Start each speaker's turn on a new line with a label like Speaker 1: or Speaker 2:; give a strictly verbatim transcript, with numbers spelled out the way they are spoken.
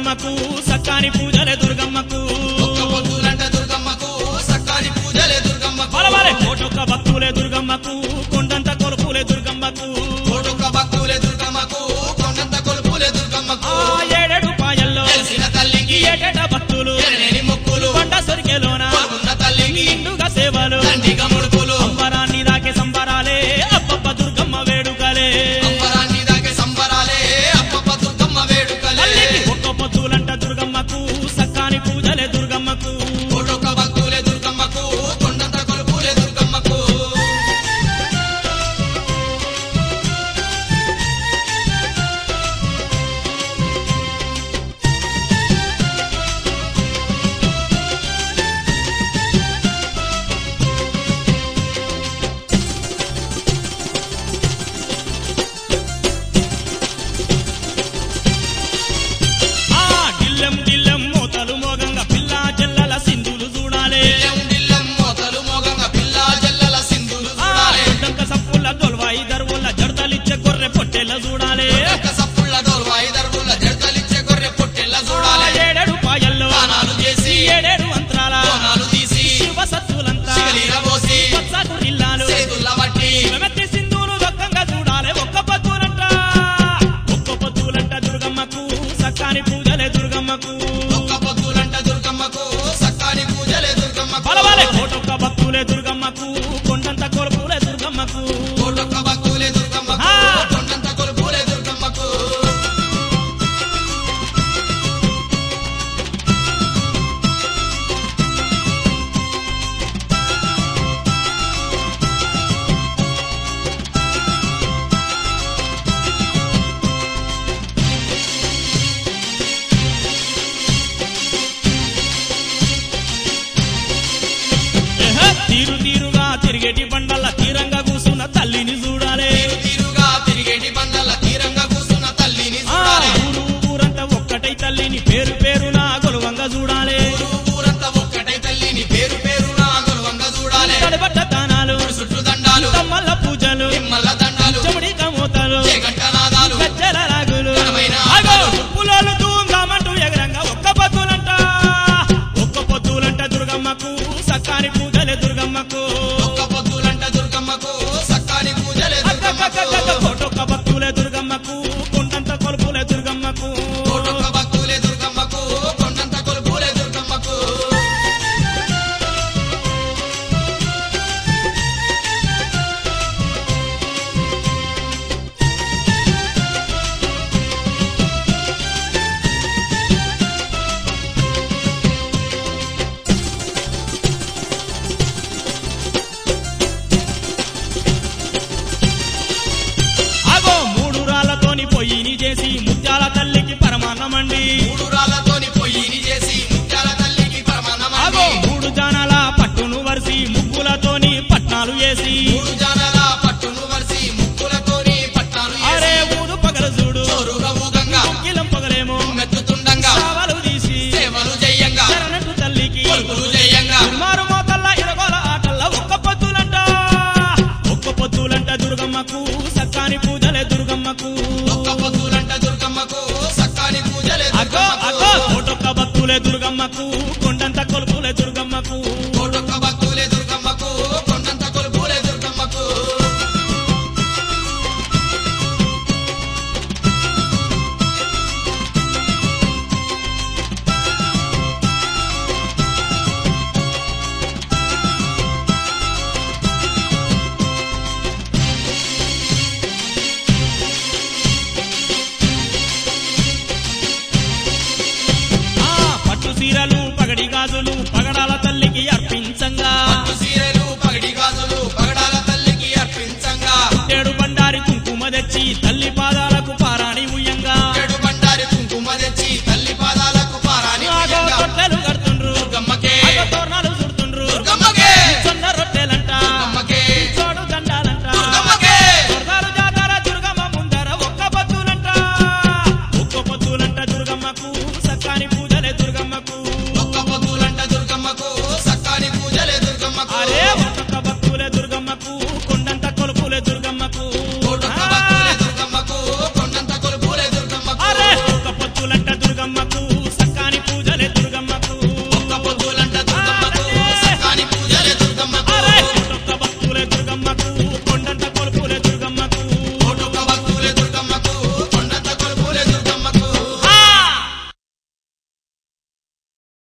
Speaker 1: దుర్గమ్మకు సక్కాని పూజలే దుర్గమ్మకు
Speaker 2: ఒక్క పొద్దులంట దుర్గమ్మకు సక్కాని పూజలే దుర్గమ్మకు
Speaker 1: బలబలే కోటొక్క భక్తులే దుర్గమ్మకు కొండంత కొలుపులే దుర్గమ్మకు
Speaker 2: కోటొక్క భక్తులే దుర్గమ్మకు కొండంత కొలుపులే దుర్గమ్మకు
Speaker 1: ఆ ఏడేడు పాయల్లో
Speaker 2: తెలిసిన తల్లికి
Speaker 1: ఏటేట భక్తులు
Speaker 2: ఎనలేని మొక్కులు
Speaker 1: కొండ సొరికెలోన
Speaker 2: ఉన్న తల్లికి
Speaker 1: నిండుగా సేవలు
Speaker 2: దండిగా ముడుపులు
Speaker 1: అంబరాన్ని దాకే సంబరాలే అప్పప్ప దుర్గమ్మ వేడుకలే
Speaker 2: అంబరాన్ని దాకే సంబరాలే అప్పప్ప దుర్గమ్మ వేడుకలే
Speaker 1: తల్లికి ఒక్క పొద్దులంట దుర్గమ్మకు సక్కాని పూజలే దుర్గమ్మకు
Speaker 2: కోటొక్క భక్తులే దుర్గమ్మకు కొండంత కొలుపులే దుర్గమ్మకు
Speaker 1: ఆ గిల్లెం గిల్లెం మోతలు మోగంగా పిల్ల జల్లల సింధులు చూడాలే
Speaker 2: దిల్లెం దిల్లెం మోతలు మోగంగా పిల్ల జల్లల సింధులు
Speaker 1: ఆ
Speaker 2: చూడాలే
Speaker 1: దంక సప్పుల దొల్వాయి దర్వుల జడతలిచ్చే గొర్రె పొట్టెల చూడాలే
Speaker 2: ఒక్క సప్పుళ్ళ దోల్వాయి దర్వుల జడతలిచ్చే గొర్రె పొట్టెల్ల
Speaker 1: ఆ
Speaker 2: చూడాలే
Speaker 1: ఏడేడు పాయల్లో
Speaker 2: దానాలు చేసి
Speaker 1: ఏడేడు మంత్రాల
Speaker 2: కోనాలు తీసి
Speaker 1: శివ సత్తులంతా
Speaker 2: శివలీల పోసి
Speaker 1: పచ్చకు ఇల్లాలు
Speaker 2: చేతుల్ల వట్టి
Speaker 1: మెత్తి సింధులు దొక్కంగా చూడాలే ఒక్క పొద్దులంట ఒక్క పొద్దులంట దుర్గమ్మకు సక్కాని పూజలే దుర్గమ్మకు
Speaker 2: ఒక్క పొద్దులంట దుర్గమ్మకు సక్కాని పూజలే దుర్గమ్మకు
Speaker 1: బలబలే కోటొక్క భక్తులే దుర్గమ్మకు కొండంత కొలుపులే దుర్గమ్మకు
Speaker 2: కోటొక్క భక్తులే దుర్గమ్మకు
Speaker 1: ఆ.
Speaker 2: కొండంత కొలుపులే దుర్గమ్మకు
Speaker 1: ఏహ, తీరు తీరుగా తిరిగేటి బండల తీరంగా కూసున్న తల్లిని చూడాలే
Speaker 2: తీరుగా తిరిగేటి బండల తీరంగా కూసున్న తల్లిని
Speaker 1: ఆ,
Speaker 2: చూడాలే
Speaker 1: ఊరు ఊరంతా ఒక్కటై తల్లిని పేరు పేరున గొలువంగా చూడాలే
Speaker 2: ఊరు ఊరంతా ఒక్కటై తల్లిని పేరు పేరున గొలవంగా చూడాలే
Speaker 1: తడిబట్ట దానాలు
Speaker 2: చుట్టూ దండాలు
Speaker 1: తమ్మల్ల పూజలు
Speaker 2: నిమ్మల దండాలు
Speaker 1: చెమడి కమోతలు
Speaker 2: చేగంటనాదాలు
Speaker 1: గజ్జల రాగులు
Speaker 2: ఘనమైన
Speaker 1: ఆగో, పులోలు ధూమ్ధామంటూ ఎగరంగా ఒక్క పొద్దులంట ఒక్క పొద్దులంట దుర్గమ్మకు సక్కాని పూజలే దుర్గమ్మకు
Speaker 2: ఒక్క పొద్దులంట దుర్గమ్మకు సక్కాని పూజలే దుర్గమ్మకు
Speaker 1: అక్కక్కక్కక్క కోటొక్క భక్తులే దుర్గమ్మకు కొండంత కొలుపులే దుర్గమ్మకు
Speaker 2: కోటొక్క భక్తులే దుర్గమ్మకు కొండంత కొలుపులే దుర్గమ్మకు
Speaker 1: ఆగో మూడు రాళ్లతోని పొయ్యిని చేసి ముత్యాల తల్లికి పరమాన్నమండి
Speaker 2: మూడు రాళ్లతోని పొయ్యిని చేసి ముత్యాల తల్లికి
Speaker 1: ఆగో
Speaker 2: పరమాన్నమండి
Speaker 1: మూడు జానాల పట్టును వరిసి ముగ్గులతోని పట్నాలు వేసి
Speaker 2: మూడు జానాల పట్టును వరిసి ముక్కులతోని పట్టాలు
Speaker 1: అరే
Speaker 2: వేసి
Speaker 1: ఊరు పగల చూడు
Speaker 2: చోరుగా ఊగంగా
Speaker 1: కిలం పగలేమో
Speaker 2: మెత్తుతుండంగా
Speaker 1: సావలు తీసి
Speaker 2: సేవలు చెయ్యంగా
Speaker 1: శరణట్టు తల్లికి
Speaker 2: కొలుపులు చెయ్యంగా
Speaker 1: మారు మోతల్ల ఇరగోల ఆటల్ల ఒక్క పొద్దులంట ఒక్క పొద్దులంట దుర్గమ్మకు సక్కాని పూజలే దుర్గమ్మకు
Speaker 2: ఒక్క పొద్దులంట దుర్గమ్మకు సక్కాని పూజలే
Speaker 1: అగో అగో
Speaker 2: దుర్గమ్మకు
Speaker 1: కోటొక్క భక్తులే దుర్గమ్మకు కొండంత కొలుపులే దుర్గమ్మకు
Speaker 2: కోటొక్క భక్తులే దుర్గమ్మకు కొండంత కొలుపులే దుర్గమ్మకు
Speaker 1: ఆ పట్టు సీరలు పగడి గాజులు పగడాల తల్లికి అర్పించంగా
Speaker 2: పట్టు సీరెలు పగడి గాజులు పగడాల తల్లికి అర్పించంగా
Speaker 1: ఏడు బండారి కుంకుమ తెచ్చి తల్లి పాదాలకు పారాణి ఉయ్యంగా
Speaker 2: చెడు బండారి కుంకుమ తెచ్చి తల్లి పాదాలకు పారాని
Speaker 1: ఆగో
Speaker 2: ఉయ్యంగా
Speaker 1: తొట్టెలు కడుతుండ్రు
Speaker 2: దుర్గమ్మకే
Speaker 1: ఆగో తోరణాలు చుడుతుండ్రు
Speaker 2: దుర్గమ్మకే
Speaker 1: సొన్న రొట్టెలంట
Speaker 2: దుర్గమ్మకే
Speaker 1: చోడు దండాలంట
Speaker 2: దుర్గమ్మకే
Speaker 1: స్వర్గాలు జాతర దుర్గమ్మ ముందర ఒక్క పొద్దులంట ఒక్క పొద్దులంట దుర్గమ్మకు సక్కాని పూజలే దుర్గమ్మకు
Speaker 2: ఒక్క పొద్దులంట దుర్గమ్మకు సక్కాని పూజలే దుర్గమ్మకు
Speaker 1: అరే ఒక్కొక్క భక్తులే దుర్గమ్మకు